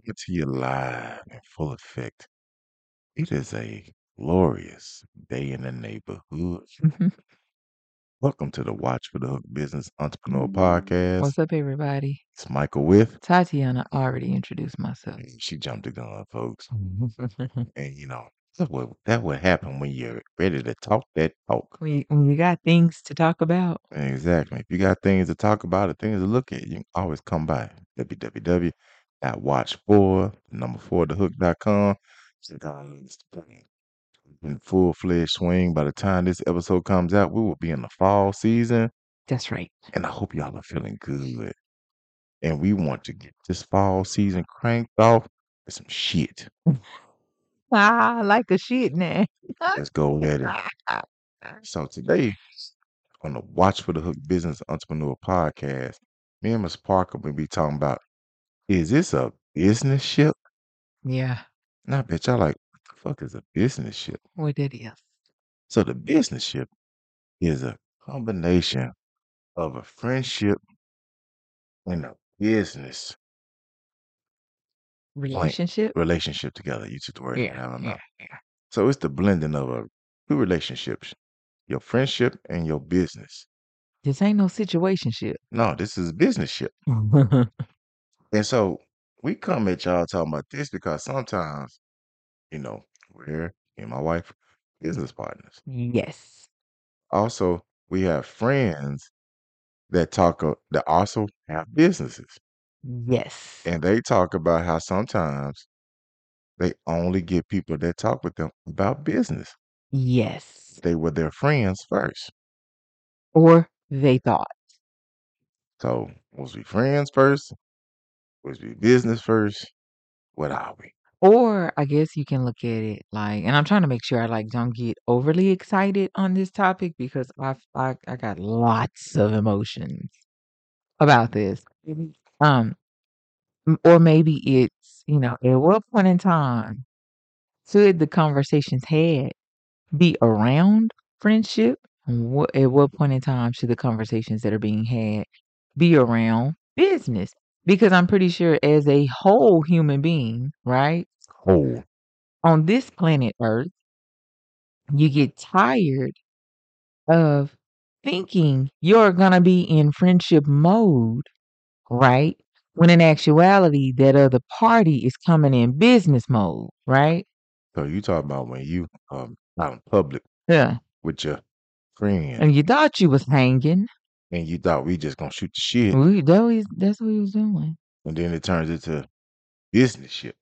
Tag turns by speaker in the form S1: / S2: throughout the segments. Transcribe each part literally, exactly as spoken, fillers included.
S1: coming to you live in full effect. It is a glorious day in the neighborhood. Welcome to the Watch for the Hook Business Entrepreneur Podcast.
S2: What's up, everybody?
S1: It's Michael with
S2: Tatiana already introduced myself.
S1: She jumped the gun, folks. And you know, that what that what happen when you're ready to talk that talk.
S2: When you, when you got things to talk about.
S1: Exactly. If you got things to talk about or things to look at, you can always come by w w w dot watch for number four the hook dot com. Sit down and stay in full fledged swing. By the time this episode comes out, we will be in the fall season,
S2: That's right.
S1: and I hope y'all are feeling good. And we want to get this fall season cranked off with some shit.
S2: Ah, like a shit now.
S1: Let's go at it. So today on the Watch for the Hook Business Entrepreneur Podcast, me and Miss Parker will be talking about, is this a business ship?
S2: Yeah,
S1: And I bet y'all like, what the fuck is a business ship?
S2: what that is.
S1: So the business ship is a combination of a friendship and a business plan-
S2: Relationship?
S1: relationship together. You took the word
S2: Yeah,
S1: out of my
S2: yeah,
S1: mouth.
S2: yeah.
S1: So it's the blending of a two relationships, your friendship and your business.
S2: This ain't no situationship.
S1: No, this is business ship. And so we come at y'all talking about this because sometimes, you know, we're me and my wife business partners.
S2: Yes.
S1: Also, we have friends that talk uh, that also have businesses,
S2: Yes.
S1: and they talk about how sometimes they only get people that talk with them about business.
S2: Yes.
S1: They were their friends first.
S2: Or they thought.
S1: So was we friends first? Was we business first? What are we?
S2: Or I guess you can look at it like, and I'm trying to make sure I like don't get overly excited on this topic because I I, I got lots of emotions about this. Um, M- or maybe it's, you know, at what point in time should the conversations had be around friendship? And what, at what point in time should the conversations that are being had be around business? Because I'm pretty sure, as a whole human being, right,
S1: Whole.
S2: on this planet Earth, you get tired of thinking you're going to be in friendship mode, right? When in actuality, that other party is coming in business mode, right?
S1: So you talk about when you um out in public
S2: Yeah.
S1: with your friend
S2: And you thought you was hanging.
S1: and you thought we just gonna shoot the shit,
S2: We, that was, that's what he was doing.
S1: and then it turns into business shit.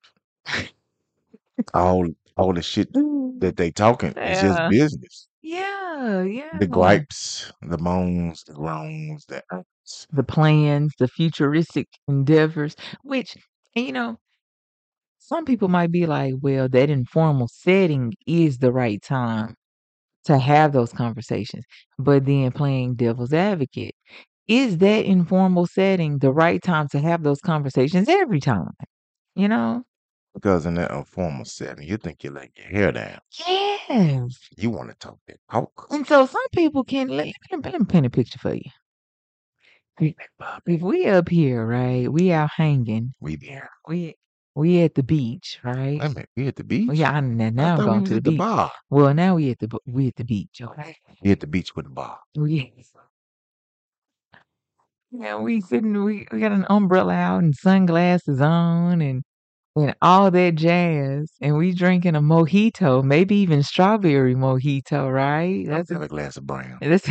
S1: All all the shit that they talking is just
S2: Yeah.
S1: business.
S2: Yeah. Yeah.
S1: The gripes, the moans, the groans, the irks.
S2: The plans, the futuristic endeavors, which, and you know, some people might be like, well, that informal setting is the right time to have those conversations. But then playing devil's advocate, is that informal setting the right time to have those conversations every time? You know?
S1: Because in that informal setting, you think you're letting your hair down.
S2: Yes.
S1: You want to talk that talk.
S2: And so some people can, let, let, me, let me paint a picture for you. If if we up here, right, we out hanging.
S1: We there.
S2: We we at the beach, right?
S1: Wait a minute, we at the
S2: Well,
S1: beach?
S2: yeah, I, now
S1: I
S2: now I'm
S1: thought we
S2: going
S1: was
S2: to the
S1: at the
S2: beach.
S1: bar.
S2: Well, now we at the bu- we at the beach, okay?
S1: We at the beach with the bar.
S2: We yeah, we sitting, we, we got an umbrella out and sunglasses on and and all that jazz, and we drinking a mojito, maybe even strawberry mojito, right?
S1: I'll
S2: That's
S1: have a glass of brown.
S2: that's.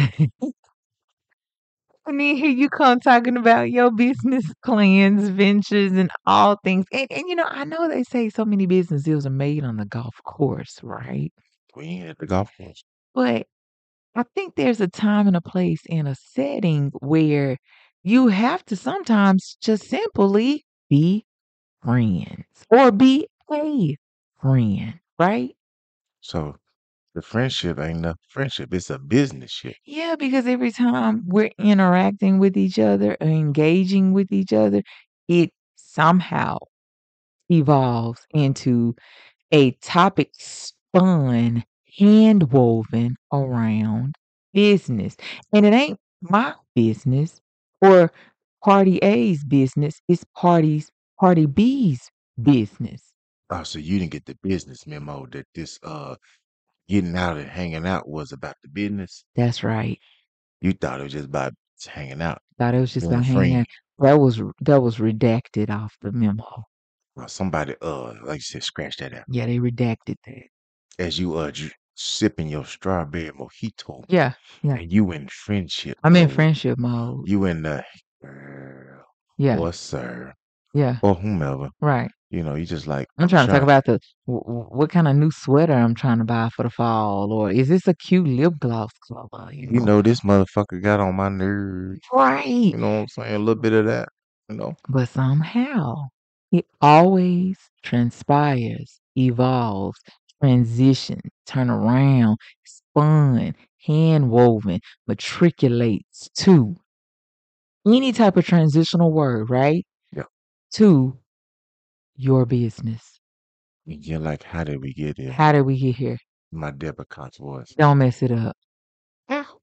S2: And then here you come talking about your business plans, ventures, and all things. And, and you know, I know they say so many business deals are made on the golf course, right?
S1: We ain't at the golf course.
S2: But I think there's a time and a place and a setting where you have to sometimes just simply be friends or be a friend, right?
S1: So the friendship ain't no friendship. It's a business ship.
S2: Yeah, because every time we're interacting with each other or engaging with each other, it somehow evolves into a topic spun, hand woven around business. And it ain't my business or party A's business, it's parties, party B's business.
S1: Oh, so you didn't get the business memo that this uh getting out and hanging out was about the business.
S2: That's right.
S1: You thought it was just about hanging out,
S2: Thought it was just
S1: being a
S2: about hanging
S1: friend.
S2: out. That was that was redacted off the memo.
S1: Well, somebody, uh, like you said, scratch that out.
S2: Yeah, they redacted that.
S1: As you uh ju- sipping your strawberry mojito,
S2: Yeah, yeah.
S1: and you in friendship
S2: I'm in
S1: mode.
S2: friendship mode.
S1: You in the girl
S2: Yeah,
S1: or sir
S2: yeah.
S1: or whomever.
S2: Right.
S1: You know, you just like,
S2: I'm
S1: I'm
S2: trying to talk
S1: trying.
S2: about the w- w- what kind of new sweater I'm trying to buy for the fall, or is this a cute lip gloss color? You
S1: You
S2: know,
S1: know, this motherfucker got on my nerves.
S2: right.
S1: You know what I'm saying? A little bit of that. You know.
S2: But somehow it always transpires, evolves, transitions, turn around, spun, hand woven, matriculates to any type of transitional word, right?
S1: Yeah.
S2: To your business.
S1: And you're like, how did we get here?
S2: How did we get here?
S1: My Deborah Cox voice.
S2: Don't mess it up.
S1: How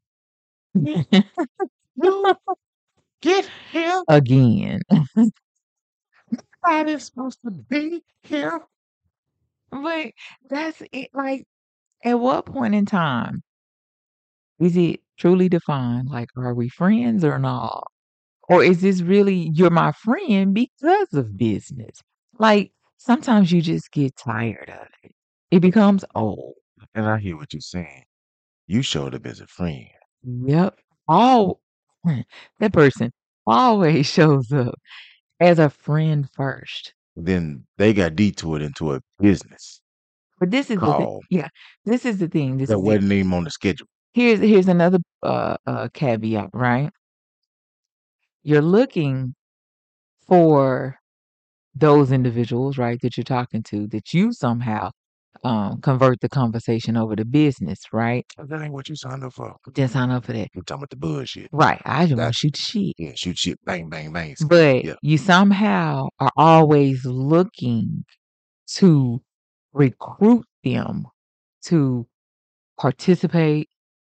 S1: you get here?
S2: Again.
S1: Nobody's supposed to be here.
S2: But that's it. Like, at what point in time is it truly defined? Like, are we friends or not? Or is this really you're my friend because of business? Like, sometimes you just get tired of it. It becomes old.
S1: And I hear what you're saying. You showed up as a friend.
S2: Yep. All that person always shows up as a friend first.
S1: Then they got detoured into a business
S2: But this is the thing.
S1: call
S2: Yeah, this is the thing. This
S1: that
S2: is the
S1: wasn't even on the schedule.
S2: here's here's another uh, uh caveat, right? You're looking for those individuals, right, that you're talking to, that you somehow um convert the conversation over to business, right?
S1: That ain't what you signed up for.
S2: Didn't sign up for that.
S1: You're talking about the bullshit.
S2: Right. I just want
S1: That
S2: to shoot the shit.
S1: yeah, shoot shit, bang, bang, bang.
S2: But
S1: Yeah.
S2: you somehow are always looking to recruit them to participate,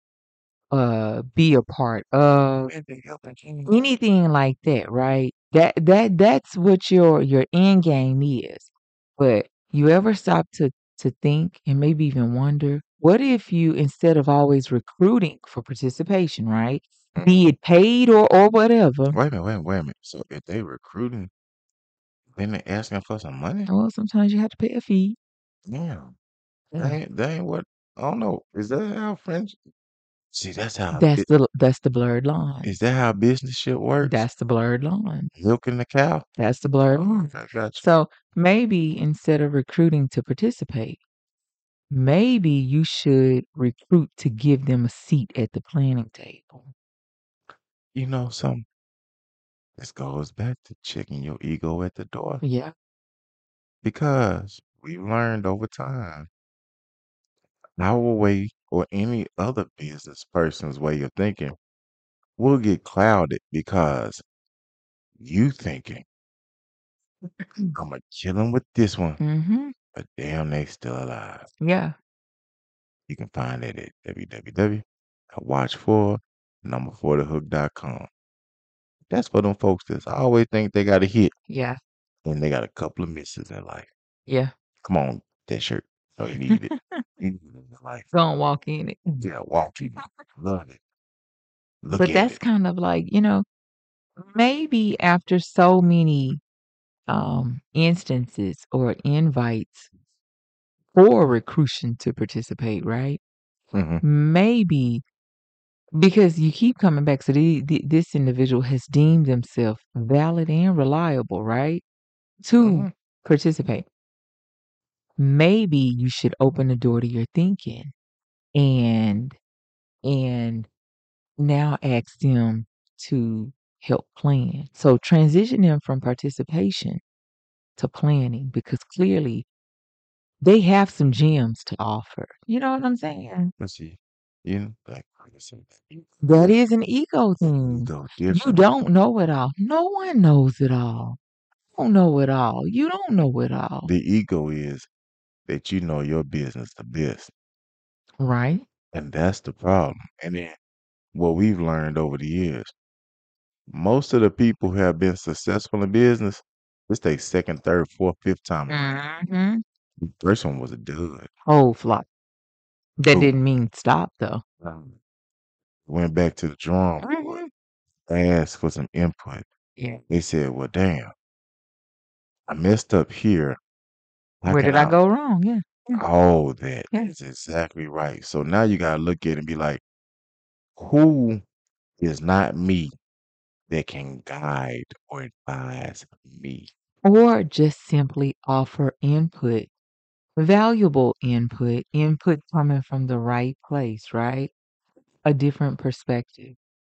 S2: uh, be a part of anything like that, right? That that that's what your your end game is. But you ever stop to to think and maybe even wonder, what if you instead of always recruiting for participation, right? Be it paid or or whatever.
S1: Wait a minute, wait a minute, wait a minute. So if they recruiting, then they asking for some money?
S2: Well, sometimes you have to pay a fee.
S1: Damn. That
S2: Yeah.
S1: ain't, that ain't what, I don't know. Is that how French? See, that's how,
S2: That's
S1: it,
S2: the that's the blurred line.
S1: is that how business shit works?
S2: That's the blurred line.
S1: Milking the cow?
S2: That's the blurred
S1: Oh,
S2: line.
S1: I got you.
S2: So maybe instead of recruiting to participate, maybe you should recruit to give them a seat at the planning table.
S1: You know something? This goes back to checking your ego at the door.
S2: Yeah.
S1: Because we've learned over time, our way or any other business person's way of thinking will get clouded because you thinking, I'm going to kill him with this one,
S2: Mm-hmm.
S1: but damn, they still alive.
S2: Yeah.
S1: You can find it at w w w dot watch for number four the hook dot com. That's for them folks that I always think they got a hit
S2: Yeah.
S1: and they got a couple of misses in life.
S2: Yeah.
S1: Come on, that shirt. Oh, you need it. You need it in your life.
S2: Don't walk in it.
S1: Yeah, walk in it. Love it. Look
S2: But
S1: at
S2: that's
S1: it.
S2: kind of like, you know, maybe after so many um instances or invites for recruition to participate, right?
S1: hmm
S2: Maybe because you keep coming back, so the, the, this individual has deemed themselves valid and reliable, right? To
S1: hmm
S2: participate. Maybe you should open the door to your thinking and and now ask them to help plan. So transition them from participation to planning because clearly they have some gems to offer. You know what I'm saying?
S1: Let's see. You know, like like I said,
S2: That is an ego thing.
S1: ego
S2: You
S1: different.
S2: don't know it all. No one knows it all. You don't know it all. You don't know it all.
S1: The ego is that you know your business the best.
S2: Right?
S1: And that's the problem. And then what we've learned over the years, most of the people who have been successful in business This they second, third, fourth, fifth time around.
S2: Mhm.
S1: The first one was a dud.
S2: Whole flop. That
S1: Boom.
S2: didn't mean stop though.
S1: Um, Went back to the drawing board,
S2: Mhm.
S1: asked for some input.
S2: Yeah.
S1: They said, "Well, damn, I messed up here. How
S2: Where
S1: can
S2: did I
S1: I?"
S2: go wrong? Yeah. Yeah.
S1: Oh, that
S2: Yeah.
S1: is exactly right. So now you gotta look at it and be like, who is not me that can guide or advise me?
S2: Or just simply offer input, valuable input, input coming from the right place, right? A different perspective.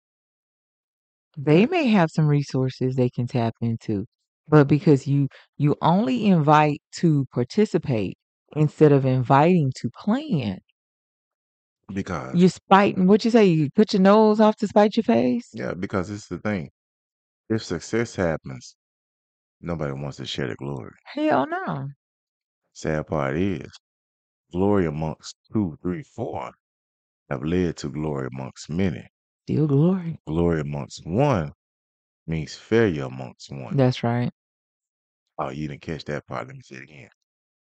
S2: They
S1: Yeah,
S2: may have some resources they can tap into, but because you you only invite to participate instead of inviting to plan,
S1: because
S2: you're spiting. What you say? You put your nose off to spite your face?
S1: yeah, because it's the thing. If success happens, nobody wants to share the glory.
S2: Hell no.
S1: Sad part is, glory amongst two, three, four have led to glory amongst many.
S2: Still glory.
S1: Glory amongst one means failure amongst one.
S2: That's right.
S1: Oh, you didn't catch that part. Let me say it again.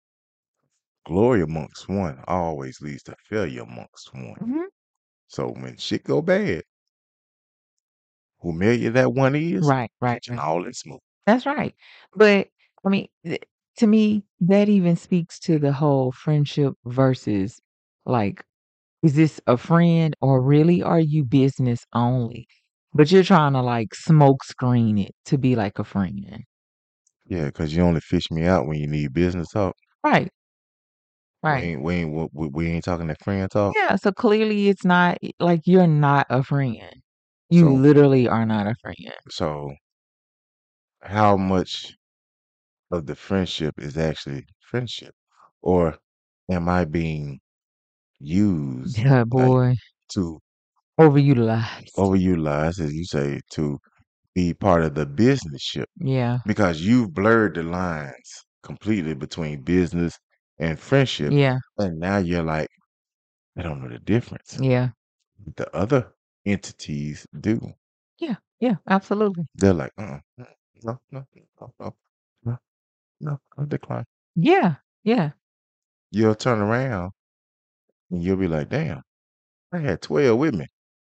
S1: Glory amongst one always leads to failure amongst one.
S2: Mhm.
S1: So when shit go bad, whomever that one is,
S2: Right, right,
S1: catching
S2: right.
S1: all that smoke.
S2: That's right. But I mean, th- to me, that even speaks to the whole friendship versus like, is this a friend or really are you business only? But you're trying to like smoke screen it to be like a friend.
S1: Yeah, because you only fish me out when you need business talk.
S2: Right,
S1: We
S2: right.
S1: ain't we ain't we, we ain't talking that friend talk.
S2: Yeah, so clearly it's not like you're not a friend. You
S1: So
S2: literally are not a friend.
S1: so how much of the friendship is actually friendship, or am I being used
S2: Yeah,
S1: like
S2: boy,
S1: to
S2: overutilized.
S1: overutilize, as you say, to be part of the business ship?
S2: Yeah,
S1: Because you've blurred the lines completely between business and friendship,
S2: yeah,
S1: and now you're like, I don't know the difference.
S2: yeah,
S1: The other entities do.
S2: yeah, yeah, absolutely.
S1: They're like, uh, no, no, no, no, no, no, no, I decline.
S2: Yeah, yeah.
S1: You'll turn around and you'll be like, damn, I had twelve with me.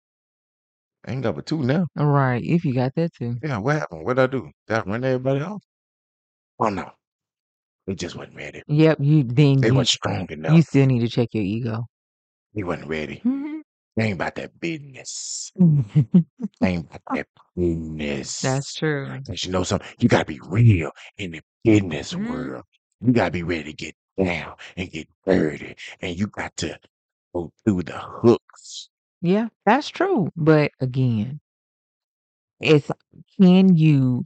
S1: I ain't got but two now.
S2: Right. If you got that too.
S1: Yeah, what happened? What'd I do? Did I run everybody off? Oh no, they just wasn't ready.
S2: Yep, you then
S1: They
S2: you
S1: wasn't strong
S2: you
S1: enough.
S2: still need to check your ego.
S1: They wasn't ready.
S2: Mhm.
S1: They ain't about that business. They ain't about that
S2: That's
S1: business.
S2: true.
S1: Cause you know something, you gotta be real in the business
S2: Mhm.
S1: world. You gotta be ready to get down and get dirty, and you got to go through the hooks.
S2: Yeah, that's true. But again, it's can you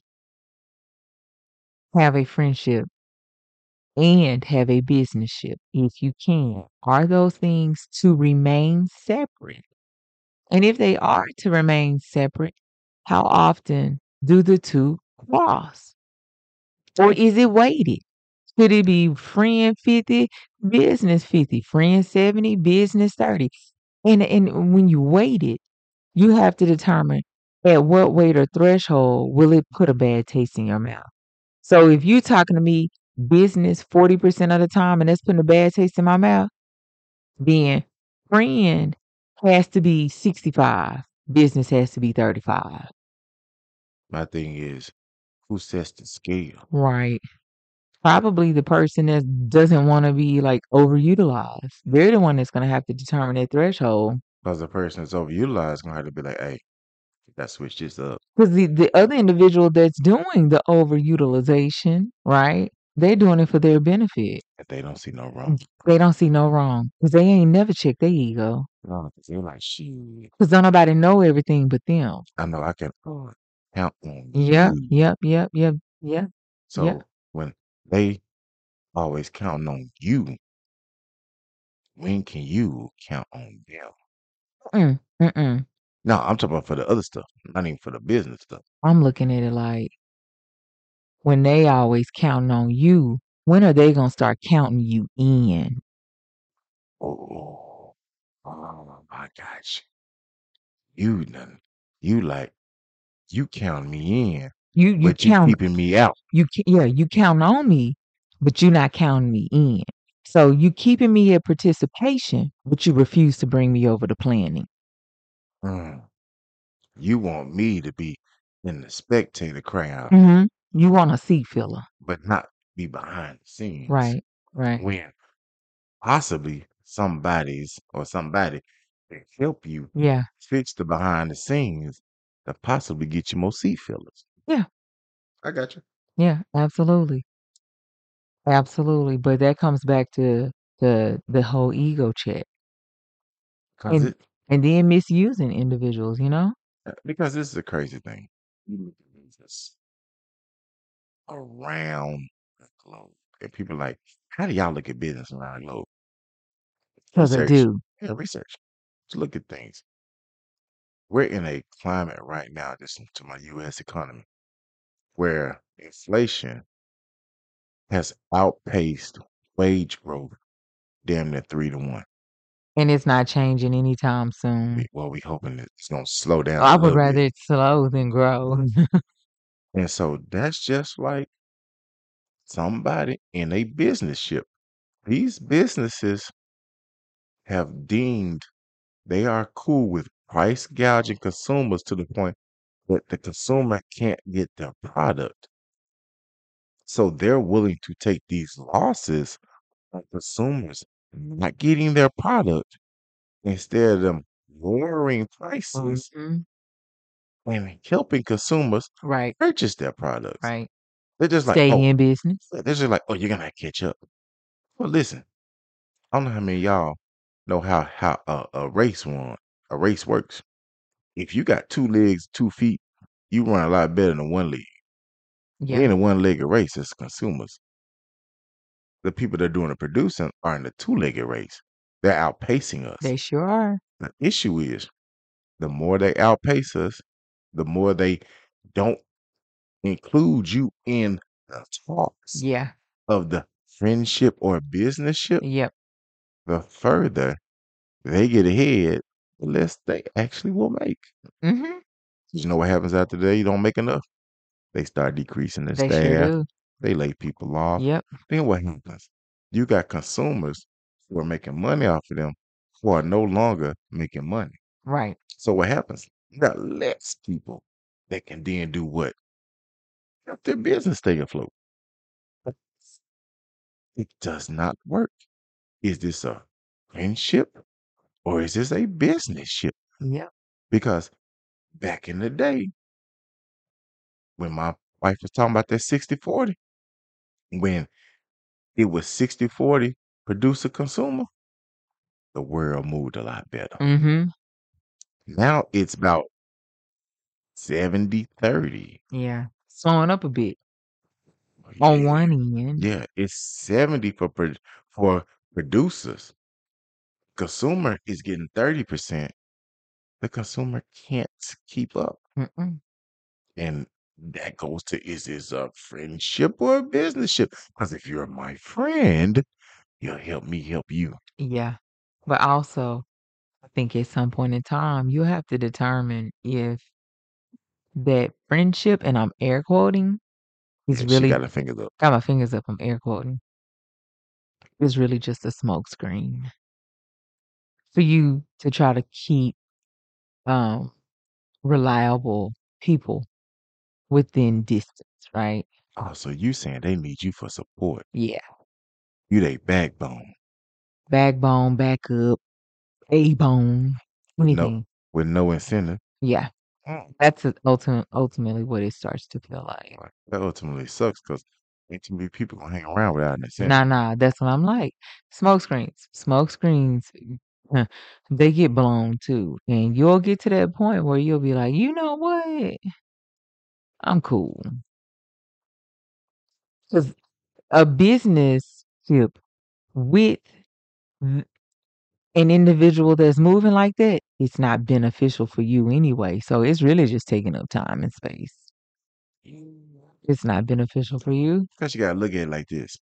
S2: have a friendship and have a business ship? If you can, are those things to remain separate? And if they are to remain separate, how often do the two cross? Or is it weighted? Could it be friend fifty, business fifty, friend seventy, business thirty? And and when you weight it, you have to determine at what weight or threshold will it put a bad taste in your mouth. So if you're talking to me business forty percent of the time and that's putting a bad taste in my mouth, then friend has to be sixty-five, business has to be thirty-five.
S1: My thing is, who sets the scale?
S2: Right. Probably the person that doesn't want to be like overutilized. They're the one that's going to have to determine that threshold.
S1: Because the person that's overutilized gonna have to be like, hey, you gotta switch this up.
S2: Because the, the other individual that's doing the overutilization, right? They're doing it for their benefit.
S1: If they don't see no wrong.
S2: They don't see no wrong because they ain't never checked their ego.
S1: No, because they're like, shit.
S2: Because don't nobody know everything but them.
S1: I know I can uh, count on
S2: Yep,
S1: you.
S2: yep, yep, yep, yep, yep.
S1: So when they always counting on you, when can you count on them?
S2: Mm, mm-mm.
S1: No, I'm talking about for the other stuff, not even for the business stuff.
S2: I'm looking at it like when they always counting on you, when are they going to start counting you in?
S1: Oh, oh my gosh. You done, you like, you count me in.
S2: You you
S1: but you
S2: count
S1: keeping me out.
S2: you ca- yeah, you count on me, but you're not counting me in. So you keeping me at participation, but you refuse to bring me over to planning.
S1: Mm. You want me to be in the spectator crowd,
S2: Hmm. You want a seat filler.
S1: but not be behind the scenes
S2: Right. Right.
S1: when possibly somebody's or somebody can help you
S2: Yeah.
S1: fix the behind the scenes to possibly get you more seat fillers.
S2: Yeah.
S1: I got you.
S2: Yeah. Absolutely. Absolutely. But that comes back to the the whole ego check
S1: Cause
S2: and
S1: it
S2: and then misusing individuals, you know?
S1: uh, because this is a crazy thing. You look at business around the globe, and people like, how do y'all look at business around the globe?
S2: Because I
S1: Research,
S2: do.
S1: yeah, research. Just look at things. We're in a climate right now, just to my U S economy, where inflation has outpaced wage growth damn near three to one.
S2: And it's not changing anytime soon.
S1: We, well, we hoping that it's gonna slow down a
S2: I would
S1: little
S2: rather
S1: bit.
S2: it slow than grow.
S1: And so that's just like somebody in a business ship. These businesses have deemed they are cool with price gouging consumers to the point that the consumer can't get their product. So they're willing to take these losses on consumers not getting their product instead of them lowering prices
S2: Mhm.
S1: and helping consumers
S2: Right.
S1: purchase their products.
S2: Right.
S1: They're just like,
S2: Stay
S1: oh,
S2: in business.
S1: they're just like, oh, you're gonna catch up. Well, listen, I don't know how many of y'all know how how a, a race run a race works. If you got two legs, two feet, you run a lot better than one leg. We
S2: Yeah.
S1: in a one-legged race as consumers. The people that are doing the producing are in the two-legged race. They're outpacing us.
S2: They sure are.
S1: The issue is the more they outpace us, the more they don't include you in the talks
S2: Yeah.
S1: of the friendship or business ship,
S2: Yep.
S1: the further they get ahead, the less they actually will make.
S2: Mhm.
S1: You know what happens after they don't make enough? They start decreasing their
S2: They sure
S1: staff.
S2: do.
S1: They lay people off.
S2: Yep.
S1: Then what happens? You got consumers who are making money off of them who are no longer making money.
S2: Right.
S1: So what happens? You got less people that can then do what? Help their business stay afloat. But it does not work. Is this a friendship or is this a business ship?
S2: Yep.
S1: Because back in the day, when my wife was talking about that sixty forty, when it was sixty forty producer consumer, the world moved a lot better.
S2: Mhm.
S1: Now it's about seventy thirty.
S2: Yeah. Slowing up a bit on
S1: Yeah,
S2: one end.
S1: yeah, it's seventy for pro- for producers. Consumer is getting thirty percent. The consumer can't keep up.
S2: Mm-mm.
S1: And that goes to, is this a friendship or a business ship? Because if you're my friend, you'll help me help you.
S2: Yeah. But also, I think at some point in time, you have to determine if that friendship, and I'm air quoting, is
S1: Yeah, she
S2: really
S1: got her fingers up.
S2: got my fingers up, I'm air quoting, is really just a smoke screen for you to try to keep um reliable people within distance, right?
S1: Oh, so you saying they need you for support.
S2: Yeah.
S1: You they backbone.
S2: Backbone, backup, A-bone,
S1: With no
S2: anything.
S1: with no incentive.
S2: Yeah.
S1: Mm,
S2: That's it ultimate ultimately what it starts to feel like.
S1: right. That ultimately sucks because ain't too many people gonna hang around without an incentive.
S2: Nah, nah, that's what I'm like. Smoke screens. Smoke screens, uh, they get blown too. And you'll get to that point where you'll be like, you know what? I'm cool. Because a business ship with th- an individual that's moving like that, it's not beneficial for you anyway. So it's really just taking up time and space. It's not beneficial for you.
S1: Because you gotta look at it like this.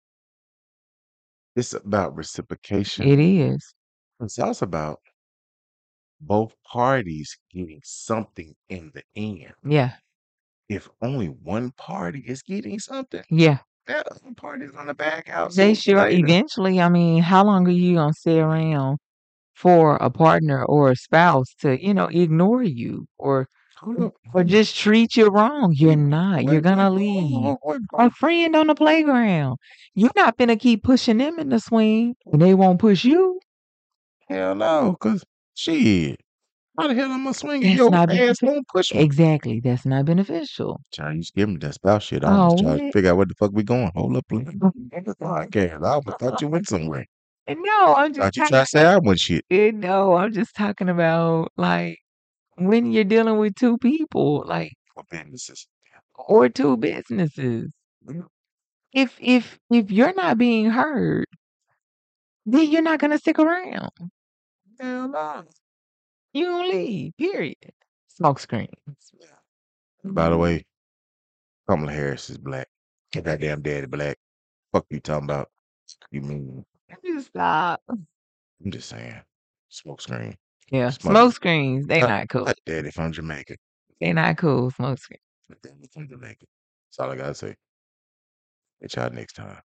S1: It's about reciprocation.
S2: It is.
S1: It's also about both parties getting something in the end.
S2: Yeah.
S1: if only one party is getting something,
S2: Yeah.
S1: that other party's gonna back out
S2: They
S1: sooner or
S2: sure
S1: later.
S2: eventually, I mean, how long are you gonna stay around for a partner or a spouse to, you know, ignore you or
S1: Hold up,
S2: or
S1: hold up.
S2: just treat you wrong? You're
S1: Wait,
S2: not.
S1: wait,
S2: You're
S1: wait,
S2: gonna
S1: hold on, hold
S2: leave.
S1: on, wait,
S2: A
S1: wait.
S2: friend on the playground. You're not finna keep pushing them in the swing and they won't push you.
S1: Hell no, 'cause shit, how the hell am I swinging?
S2: That's
S1: Your
S2: not
S1: ass
S2: beneficial.
S1: won't push me.
S2: Exactly. That's not beneficial.
S1: Child, you skipping me that spouse shit. I
S2: Oh,
S1: almost tried to
S2: what?
S1: figure out where the fuck we going. Hold up, please. Podcast. I almost thought you went somewhere.
S2: No, I'm just
S1: Thought you
S2: talking.
S1: tried to say I went shit.
S2: Eh, no, I'm just talking about like when you're dealing with two people, like
S1: What businesses?
S2: or two businesses. If if if you're not being heard, then you're not gonna stick around.
S1: Hell no.
S2: You gonna leave. Period. Smoke screens.
S1: By the way, Kamala Harris is black. Her goddamn daddy black. Fuck you talking about? You mean?
S2: Just stop.
S1: I'm just saying. Smoke screen.
S2: Yeah,
S1: Smother.
S2: smoke screens. They
S1: Her,
S2: not cool.
S1: her daddy from Jamaica.
S2: They not cool. Smoke screens.
S1: Her daddy from Jamaica. That's all I gotta say. Catch y'all next time.